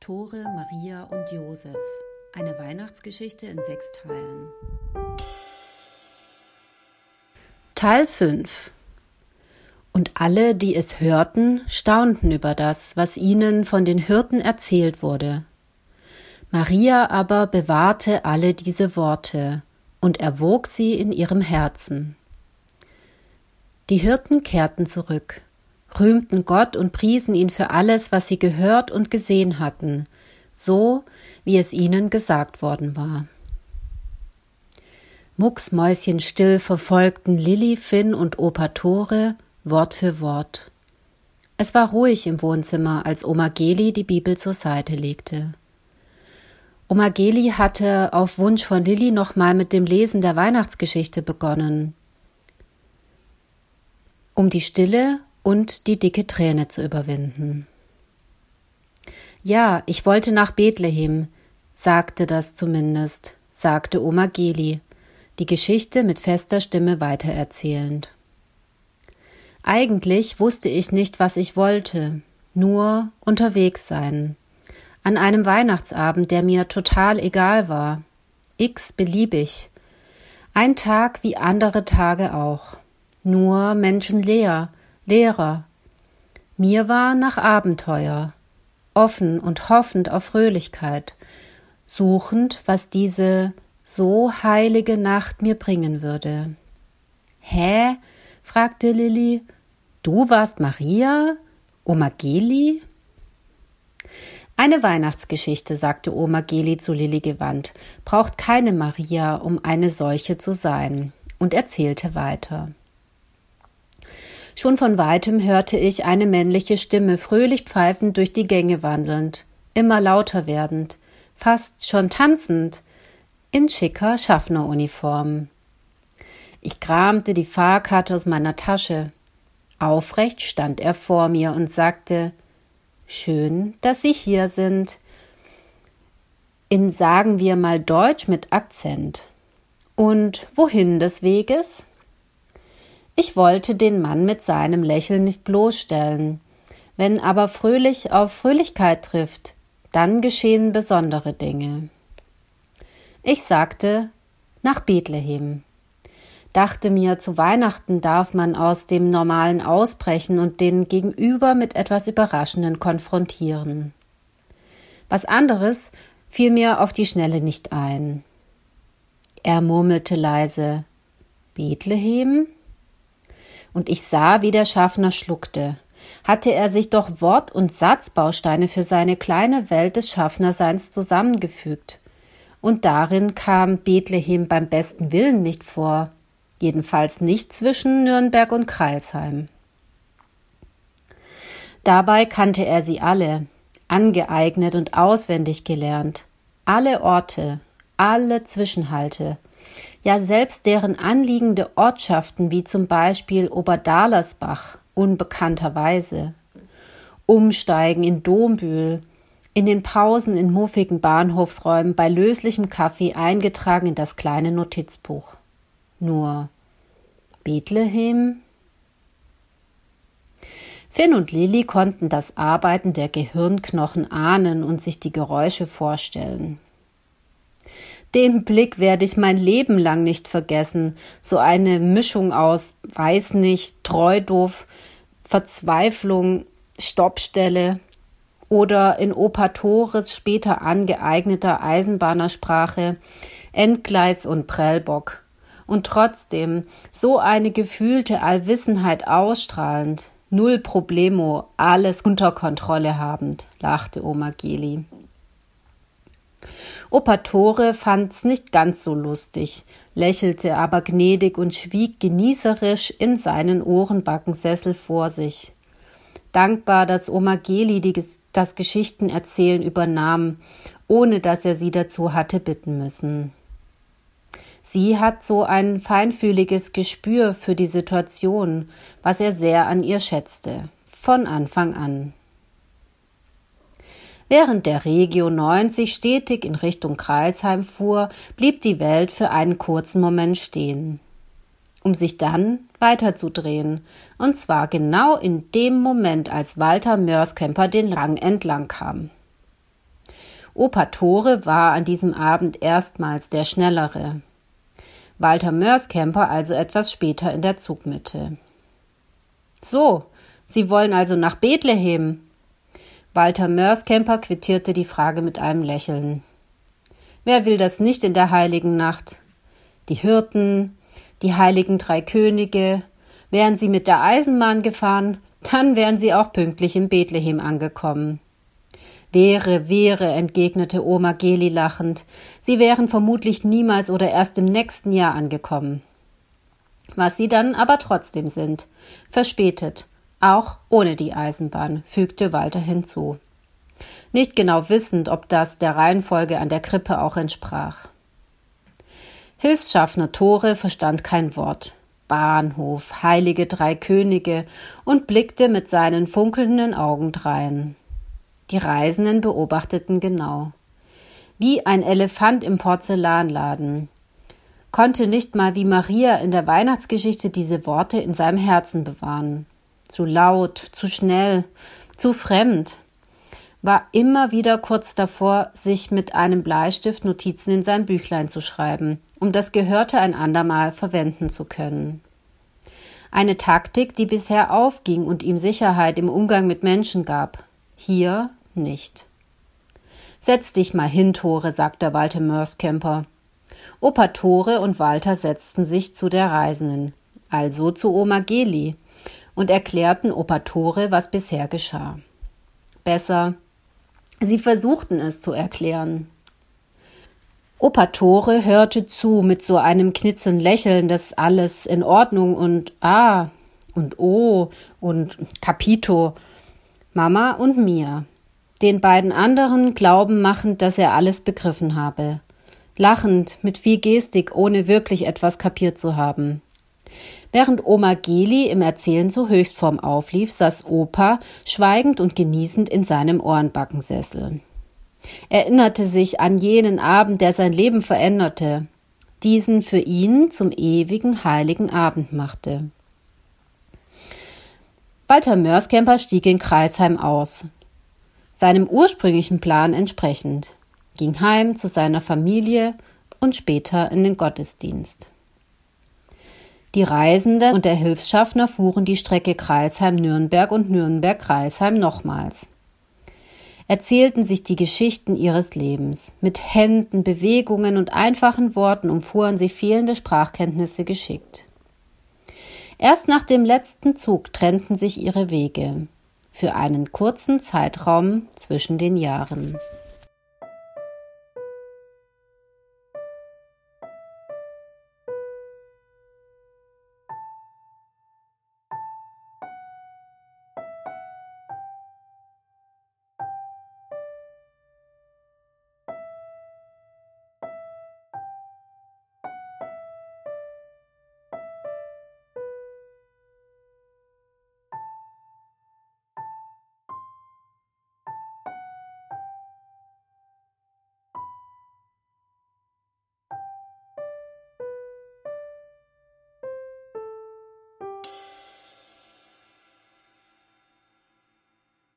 Opatore, Maria und Josef. Eine Weihnachtsgeschichte in 6 Teilen. Teil 5. Und alle, die es hörten, staunten über das, was ihnen von den Hirten erzählt wurde. Maria aber bewahrte alle diese Worte und erwog sie in ihrem Herzen. Die Hirten kehrten zurück, rühmten Gott und priesen ihn für alles, was sie gehört und gesehen hatten, so wie es ihnen gesagt worden war. Mucksmäuschenstill verfolgten Lilli, Finn und Opatore Wort für Wort. Es war ruhig im Wohnzimmer, als Oma Geli die Bibel zur Seite legte. Oma Geli hatte auf Wunsch von Lilli nochmal mit dem Lesen der Weihnachtsgeschichte begonnen, um die Stille und die dicke Träne zu überwinden. Ja, ich wollte nach Bethlehem, sagte Oma Geli, die Geschichte mit fester Stimme weitererzählend. Eigentlich wusste ich nicht, was ich wollte, nur unterwegs sein. An einem Weihnachtsabend, der mir total egal war. Beliebig. Ein Tag wie andere Tage auch. Nur menschenleer, leerer. Mir war nach Abenteuer, offen und hoffend auf Fröhlichkeit, suchend, was diese so heilige Nacht mir bringen würde. »Hä?« fragte Lilli. »Du warst Maria? Oma Geli?« »Eine Weihnachtsgeschichte«, sagte Oma Geli zu Lilli gewandt, »braucht keine Maria, um eine solche zu sein«, und erzählte weiter. Schon von weitem hörte ich eine männliche Stimme fröhlich pfeifend durch die Gänge wandelnd, immer lauter werdend, fast schon tanzend, in schicker Schaffneruniform. Ich kramte die Fahrkarte aus meiner Tasche. Aufrecht stand er vor mir und sagte: »Schön, dass Sie hier sind. In, sagen wir mal, Deutsch mit Akzent. Und wohin des Weges?« Ich wollte den Mann mit seinem Lächeln nicht bloßstellen. Wenn aber fröhlich auf Fröhlichkeit trifft, dann geschehen besondere Dinge. Ich sagte: nach Bethlehem. Dachte mir, zu Weihnachten darf man aus dem Normalen ausbrechen und den Gegenüber mit etwas Überraschenden konfrontieren. Was anderes fiel mir auf die Schnelle nicht ein. Er murmelte leise: »Bethlehem?« Und ich sah, wie der Schaffner schluckte. Hatte er sich doch Wort- und Satzbausteine für seine kleine Welt des Schaffnerseins zusammengefügt. Und darin kam Bethlehem beim besten Willen nicht vor. Jedenfalls nicht zwischen Nürnberg und Crailsheim. Dabei kannte er sie alle, angeeignet und auswendig gelernt. Alle Orte, alle Zwischenhalte, ja selbst deren anliegende Ortschaften wie zum Beispiel Oberdalersbach, unbekannterweise. Umsteigen in Dombühl, in den Pausen in muffigen Bahnhofsräumen bei löslichem Kaffee eingetragen in das kleine Notizbuch. Nur Bethlehem? Finn und Lilli konnten das Arbeiten der Gehirnknochen ahnen und sich die Geräusche vorstellen. Den Blick werde ich mein Leben lang nicht vergessen, so eine Mischung aus weiß nicht, treu doof, Verzweiflung, Stoppstelle oder in Opatores später angeeigneter Eisenbahnersprache Entgleis und Prellbock. Und trotzdem so eine gefühlte Allwissenheit ausstrahlend, null Problemo, alles unter Kontrolle habend, lachte Oma Geli. Opatore fand's nicht ganz so lustig, lächelte aber gnädig und schwieg genießerisch in seinen Ohrenbackensessel vor sich. Dankbar, dass Oma Geli das Geschichtenerzählen übernahm, ohne dass er sie dazu hatte bitten müssen. Sie hat so ein feinfühliges Gespür für die Situation, was er sehr an ihr schätzte, von Anfang an. Während der Regio 90 stetig in Richtung Crailsheim fuhr, blieb die Welt für einen kurzen Moment stehen, um sich dann weiterzudrehen, und zwar genau in dem Moment, als Walter Mörskämper den Rang entlang kam. Opa Tore war an diesem Abend erstmals der Schnellere. Walter Mörskämper also etwas später in der Zugmitte. »So, Sie wollen also nach Bethlehem?« Walter Mörskämper quittierte die Frage mit einem Lächeln. »Wer will das nicht in der heiligen Nacht? Die Hirten, die heiligen 3 Könige. Wären sie mit der Eisenbahn gefahren, dann wären sie auch pünktlich in Bethlehem angekommen.« »Wäre«, entgegnete Oma Geli lachend. »Sie wären vermutlich niemals oder erst im nächsten Jahr angekommen.« »Was sie dann aber trotzdem sind. Verspätet. Auch ohne die Eisenbahn«, fügte Walter hinzu. Nicht genau wissend, ob das der Reihenfolge an der Krippe auch entsprach. Hilfsschaffner Tore verstand kein Wort. Bahnhof, heilige 3 Könige und blickte mit seinen funkelnden Augen drein. Die Reisenden beobachteten genau. Wie ein Elefant im Porzellanladen. Konnte nicht mal wie Maria in der Weihnachtsgeschichte diese Worte in seinem Herzen bewahren. Zu laut, zu schnell, zu fremd. War immer wieder kurz davor, sich mit einem Bleistift Notizen in sein Büchlein zu schreiben, um das Gehörte ein andermal verwenden zu können. Eine Taktik, die bisher aufging und ihm Sicherheit im Umgang mit Menschen gab. Hier nicht. »Setz dich mal hin, Tore«, sagte Walter Mörskämper. Opa Tore und Walter setzten sich zu der Reisenden, also zu Oma Geli, und erklärten Opa Tore, was bisher geschah. Besser, sie versuchten es zu erklären. Opa Tore hörte zu mit so einem knitzenden Lächeln, dass alles in Ordnung und und oh und Capito, Mama und mir. Den beiden anderen glauben machend, dass er alles begriffen habe. Lachend, mit viel Gestik, ohne wirklich etwas kapiert zu haben. Während Oma Geli im Erzählen zur Höchstform auflief, saß Opa schweigend und genießend in seinem Ohrenbackensessel. Erinnerte sich an jenen Abend, der sein Leben veränderte, diesen für ihn zum ewigen heiligen Abend machte. Walter Mörskämper stieg in Crailsheim aus, seinem ursprünglichen Plan entsprechend, ging heim zu seiner Familie und später in den Gottesdienst. Die Reisenden und der Hilfsschaffner fuhren die Strecke Crailsheim-Nürnberg und Nürnberg-Crailsheim nochmals. Erzählten sich die Geschichten ihres Lebens. Mit Händen, Bewegungen und einfachen Worten umfuhren sie fehlende Sprachkenntnisse geschickt. Erst nach dem letzten Zug trennten sich ihre Wege. Für einen kurzen Zeitraum zwischen den Jahren.